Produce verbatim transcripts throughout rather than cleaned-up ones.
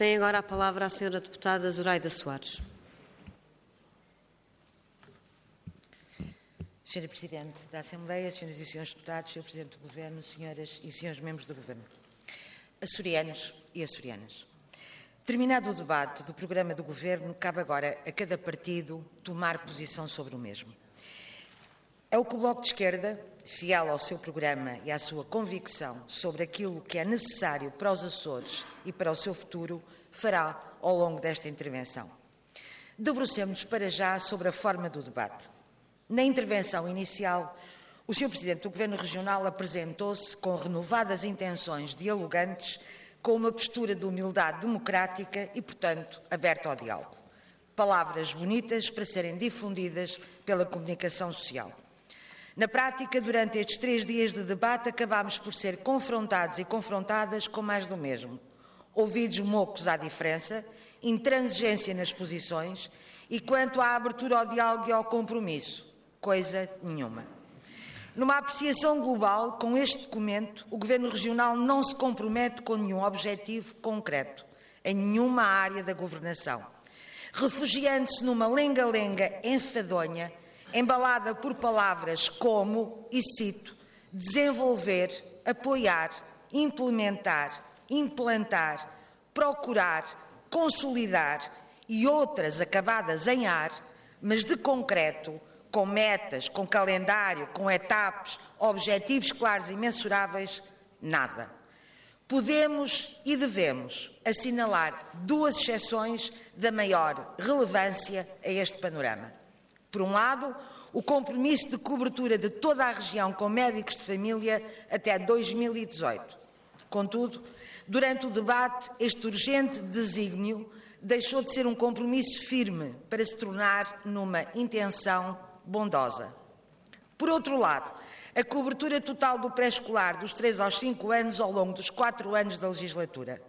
Tem agora a palavra a senhora deputada Zoraida Soares. senhora Presidente da Assembleia, senhoras e senhores deputados, senhor Presidente do Governo, senhoras e senhores membros do Governo, açorianos e açorianas. Terminado o debate do programa do Governo, cabe agora a cada partido tomar posição sobre o mesmo. É o que o Bloco de Esquerda, fiel ao seu programa e à sua convicção sobre aquilo que é necessário para os Açores e para o seu futuro, fará ao longo desta intervenção. Debrucemos para já sobre a forma do debate. Na intervenção inicial, o senhor Presidente do Governo Regional apresentou-se com renovadas intenções dialogantes, com uma postura de humildade democrática e, portanto, aberta ao diálogo. Palavras bonitas para serem difundidas pela comunicação social. Na prática, durante estes três dias de debate, acabámos por ser confrontados e confrontadas com mais do mesmo. Ouvidos mocos à diferença, intransigência nas posições e, quanto à abertura ao diálogo e ao compromisso, coisa nenhuma. Numa apreciação global, com este documento, o Governo Regional não se compromete com nenhum objetivo concreto, em nenhuma área da governação, refugiando-se numa lenga-lenga enfadonha, embalada por palavras como, e cito, desenvolver, apoiar, implementar, implantar, procurar, consolidar e outras acabadas em ar, mas de concreto, com metas, com calendário, com etapas, objetivos claros e mensuráveis, nada. Podemos e devemos assinalar duas exceções da maior relevância a este panorama. Por um lado, o compromisso de cobertura de toda a região com médicos de família até dois mil e dezoito. Contudo, durante o debate, este urgente desígnio deixou de ser um compromisso firme para se tornar numa intenção bondosa. Por outro lado, a cobertura total do pré-escolar dos três aos cinco anos ao longo dos quatro anos da legislatura.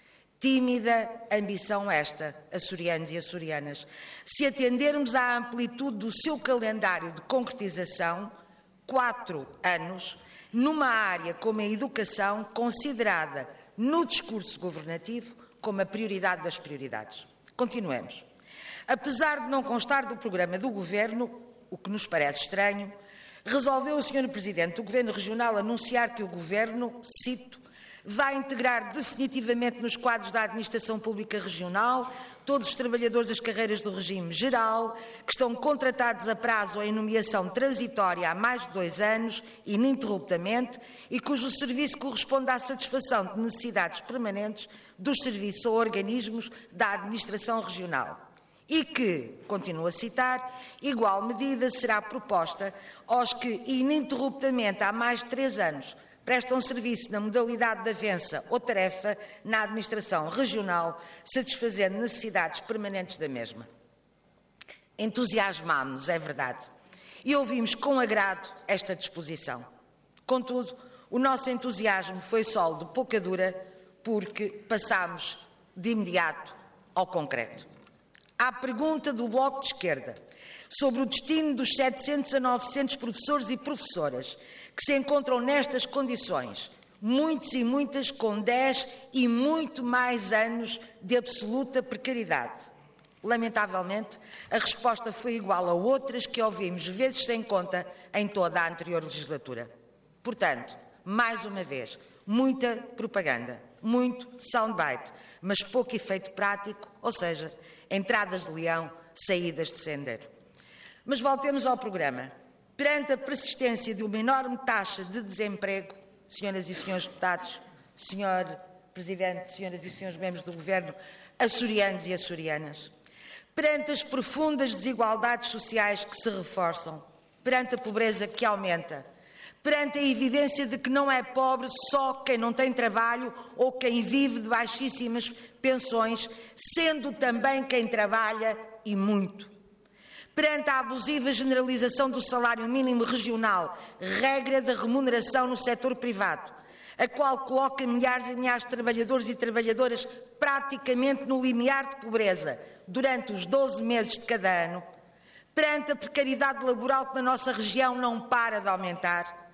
Tímida ambição esta, açorianos e açorianas, se atendermos à amplitude do seu calendário de concretização, quatro anos, numa área como a educação, considerada no discurso governativo como a prioridade das prioridades. Continuemos. Apesar de não constar do programa do Governo, o que nos parece estranho, resolveu o senhor Presidente do Governo Regional anunciar que o Governo, cito, vai integrar definitivamente nos quadros da Administração Pública Regional todos os trabalhadores das carreiras do regime geral que estão contratados a prazo ou em nomeação transitória há mais de dois anos, ininterruptamente, e cujo serviço corresponde à satisfação de necessidades permanentes dos serviços ou organismos da Administração Regional. E que, continuo a citar, igual medida será proposta aos que ininterruptamente há mais de três anos prestam serviço na modalidade de avança ou tarefa na administração regional, satisfazendo necessidades permanentes da mesma. Entusiasmámo-nos, é verdade, e ouvimos com agrado esta disposição. Contudo, o nosso entusiasmo foi só de pouca dura, porque passámos de imediato ao concreto. À pergunta do Bloco de Esquerda sobre o destino dos setecentos a novecentos professores e professoras que se encontram nestas condições, muitos e muitas com dez e muito mais anos de absoluta precariedade. Lamentavelmente, a resposta foi igual a outras que ouvimos vezes sem conta em toda a anterior legislatura. Portanto, mais uma vez, muita propaganda, muito soundbite, mas pouco efeito prático, ou seja, entradas de leão, saídas de sendeiro. Mas voltemos ao programa. Perante a persistência de uma enorme taxa de desemprego, senhoras e senhores deputados, senhor Presidente, senhoras e senhores membros do Governo, açorianos e açorianas, perante as profundas desigualdades sociais que se reforçam, perante a pobreza que aumenta, perante a evidência de que não é pobre só quem não tem trabalho ou quem vive de baixíssimas pensões, sendo também quem trabalha e muito. Perante a abusiva generalização do salário mínimo regional, regra da remuneração no setor privado, a qual coloca milhares e milhares de trabalhadores e trabalhadoras praticamente no limiar de pobreza durante os doze meses de cada ano, perante a precariedade laboral que na nossa região não para de aumentar,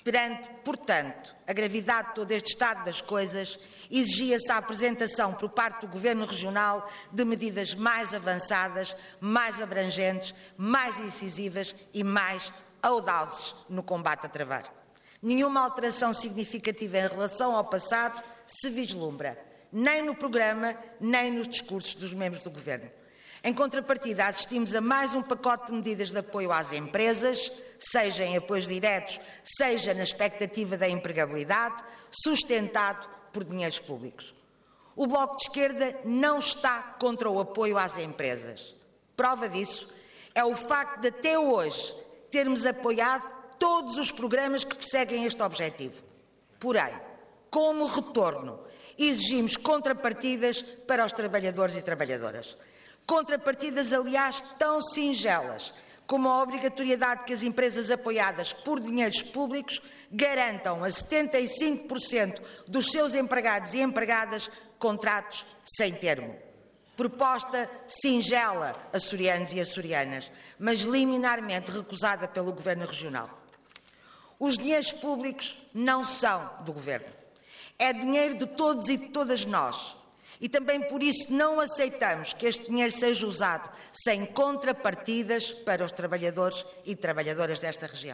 Perante, portanto, a gravidade de todo este estado das coisas, exigia-se a apresentação por parte do Governo Regional de medidas mais avançadas, mais abrangentes, mais incisivas e mais audazes no combate a travar. Nenhuma alteração significativa em relação ao passado se vislumbra, nem no programa, nem nos discursos dos membros do Governo. Em contrapartida, assistimos a mais um pacote de medidas de apoio às empresas, seja em apoios diretos, seja na expectativa da empregabilidade, sustentado por dinheiros públicos. O Bloco de Esquerda não está contra o apoio às empresas. Prova disso é o facto de, até hoje, termos apoiado todos os programas que perseguem este objetivo. Porém, como retorno, exigimos contrapartidas para os trabalhadores e trabalhadoras. Contrapartidas, aliás, tão singelas como a obrigatoriedade que as empresas apoiadas por dinheiros públicos garantam a setenta e cinco por cento dos seus empregados e empregadas contratos sem termo. Proposta singela, açorianos e açorianas, mas liminarmente recusada pelo Governo Regional. Os dinheiros públicos não são do Governo. É dinheiro de todos e de todas nós. E também por isso não aceitamos que este dinheiro seja usado sem contrapartidas para os trabalhadores e trabalhadoras desta região.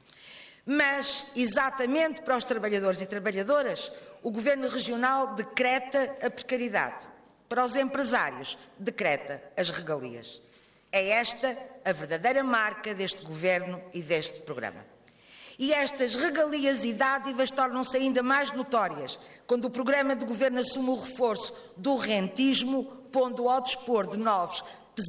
Mas, exatamente para os trabalhadores e trabalhadoras, o Governo Regional decreta a precariedade. Para os empresários, decreta as regalias. É esta a verdadeira marca deste Governo e deste programa. E estas regalias e dádivas tornam-se ainda mais notórias quando o programa de Governo assume o reforço do rentismo, pondo ao dispor de novos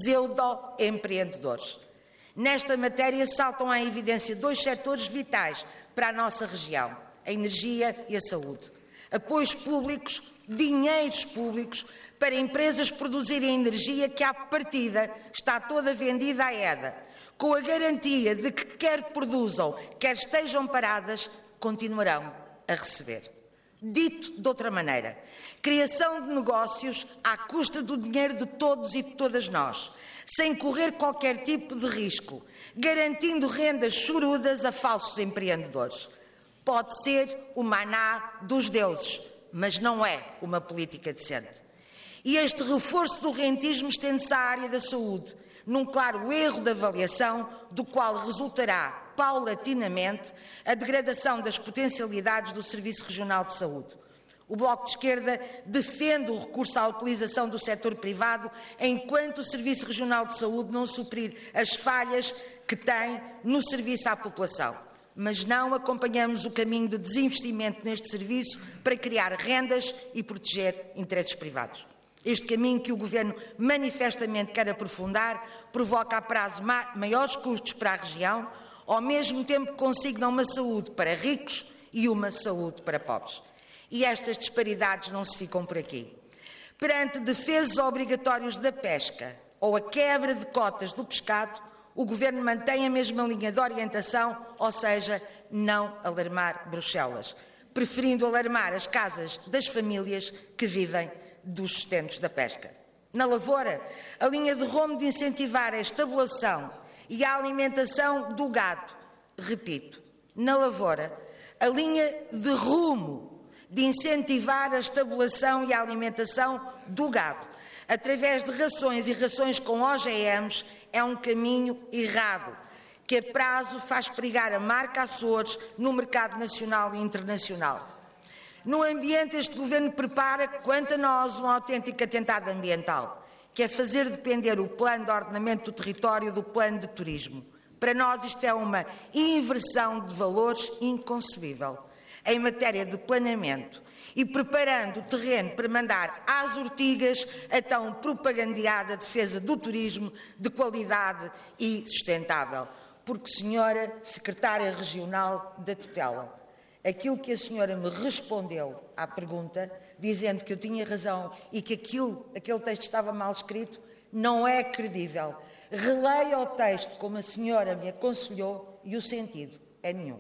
pseudo-empreendedores. Nesta matéria saltam à evidência dois setores vitais para a nossa região, a energia e a saúde. Apoios públicos, dinheiros públicos, para empresas produzirem energia que, à partida, está toda vendida à E D A, com a garantia de que, quer produzam, quer estejam paradas, continuarão a receber. Dito de outra maneira, criação de negócios à custa do dinheiro de todos e de todas nós, sem correr qualquer tipo de risco, garantindo rendas chorudas a falsos empreendedores. Pode ser o maná dos deuses, mas não é uma política decente. E este reforço do rentismo estende-se à área da saúde, num claro erro de avaliação, do qual resultará, paulatinamente, a degradação das potencialidades do Serviço Regional de Saúde. O Bloco de Esquerda defende o recurso à utilização do setor privado enquanto o Serviço Regional de Saúde não suprir as falhas que tem no serviço à população. Mas não acompanhamos o caminho de desinvestimento neste serviço para criar rendas e proteger interesses privados. Este caminho que o Governo manifestamente quer aprofundar provoca a prazo ma- maiores custos para a região, ao mesmo tempo que consigna uma saúde para ricos e uma saúde para pobres. E estas disparidades não se ficam por aqui. Perante defesos obrigatórios da pesca ou a quebra de cotas do pescado, o Governo mantém a mesma linha de orientação, ou seja, não alarmar Bruxelas, preferindo alarmar as casas das famílias que vivem dos sustentos da pesca. Na lavoura, a linha de rumo de incentivar a estabulação e a alimentação do gado. Repito, na lavoura, a linha de rumo de incentivar a estabulação e a alimentação do gado, através de rações e rações com O G Ms, é um caminho errado, que a prazo faz perigar a marca Açores no mercado nacional e internacional. No ambiente, este Governo prepara, quanto a nós, um autêntico atentado ambiental, que é fazer depender o plano de ordenamento do território do plano de turismo. Para nós, isto é uma inversão de valores inconcebível em matéria de planeamento e preparando o terreno para mandar às ortigas a tão propagandeada defesa do turismo de qualidade e sustentável. Porque, senhora Secretária Regional da Tutela, aquilo que a senhora me respondeu à pergunta, dizendo que eu tinha razão e que aquilo, aquele texto estava mal escrito, não é credível. Releia o texto como a senhora me aconselhou e o sentido é nenhum.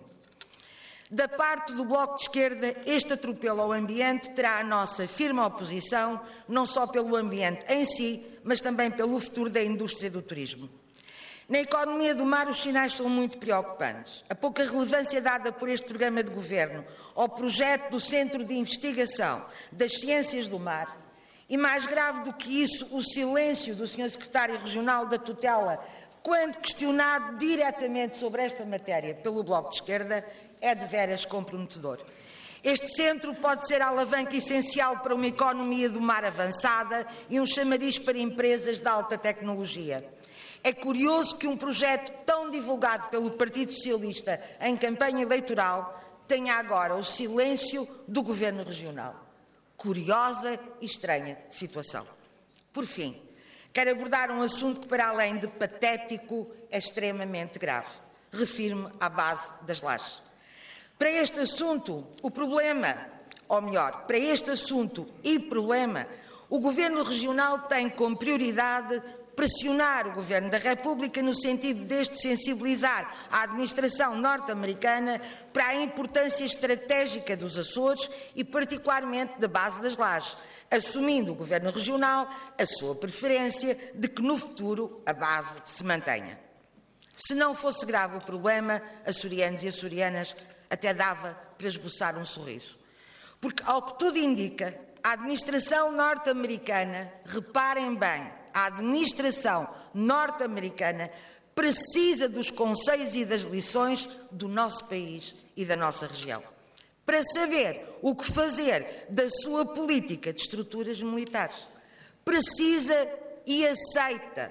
Da parte do Bloco de Esquerda, este atropelo ao ambiente terá a nossa firme oposição, não só pelo ambiente em si, mas também pelo futuro da indústria do turismo. Na economia do mar, os sinais são muito preocupantes. A pouca relevância dada por este programa de governo ao projeto do Centro de Investigação das Ciências do Mar, e mais grave do que isso, o silêncio do senhor Secretário Regional da Tutela, quando questionado diretamente sobre esta matéria pelo Bloco de Esquerda, é de veras comprometedor. Este centro pode ser a alavanca essencial para uma economia do mar avançada e um chamariz para empresas de alta tecnologia. É curioso que um projeto tão divulgado pelo Partido Socialista em campanha eleitoral tenha agora o silêncio do Governo Regional. Curiosa e estranha situação. Por fim, quero abordar um assunto que, para além de patético, é extremamente grave. Refiro-me à base das lajes. Para este assunto, o problema, ou melhor, para este assunto e problema, o Governo Regional tem como prioridade pressionar o Governo da República no sentido deste sensibilizar a administração norte-americana para a importância estratégica dos Açores e particularmente da base das lajes, assumindo o Governo Regional a sua preferência de que no futuro a base se mantenha. Se não fosse grave o problema, açorianos e açorianas até dava para esboçar um sorriso. Porque, ao que tudo indica, a administração norte-americana, reparem bem, a administração norte-americana precisa dos conselhos e das lições do nosso país e da nossa região, para saber o que fazer da sua política de estruturas militares. Precisa e aceita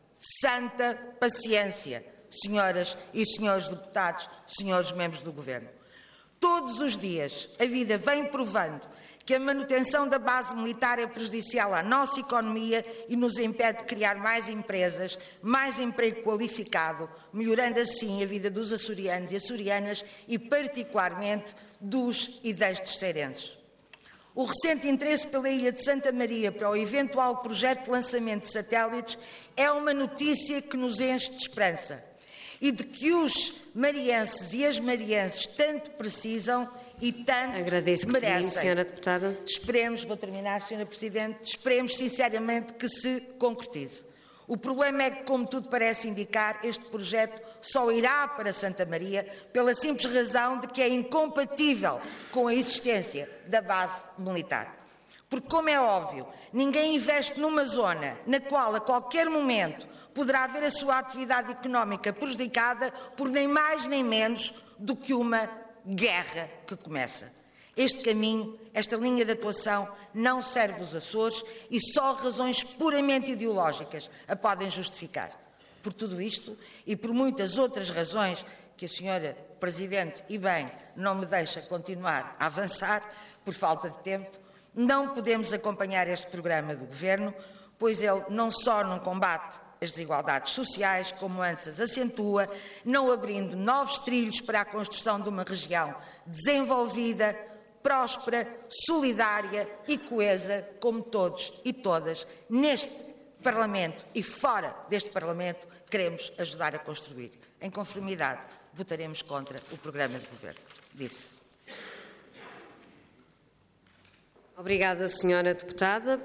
santa paciência, senhoras e senhores deputados, senhores membros do Governo. Todos os dias a vida vem provando que a manutenção da base militar é prejudicial à nossa economia e nos impede de criar mais empresas, mais emprego qualificado, melhorando assim a vida dos açorianos e açorianas e particularmente dos e das terceirenses. O recente interesse pela Ilha de Santa Maria para o eventual projeto de lançamento de satélites é uma notícia que nos enche de esperança e de que os marienses e as marienses tanto precisam e tanto Agradeço que merecem. termine, senhora Deputada. Esperemos, vou terminar, senhora Presidente, esperemos sinceramente que se concretize. O problema é que, como tudo parece indicar, este projeto só irá para Santa Maria pela simples razão de que é incompatível com a existência da base militar. Porque, como é óbvio, ninguém investe numa zona na qual a qualquer momento poderá haver a sua atividade económica prejudicada por nem mais nem menos do que uma guerra que começa. Este caminho, esta linha de atuação, não serve os Açores e só razões puramente ideológicas a podem justificar. Por tudo isto e por muitas outras razões que a senhora Presidente, e bem, não me deixa continuar a avançar por falta de tempo, não podemos acompanhar este programa do Governo, pois ele não só não combate as desigualdades sociais, como antes as acentua, não abrindo novos trilhos para a construção de uma região desenvolvida, próspera, solidária e coesa, como todos e todas neste Parlamento e fora deste Parlamento queremos ajudar a construir. Em conformidade, votaremos contra o programa de governo. Disse. Obrigada, senhora Deputada.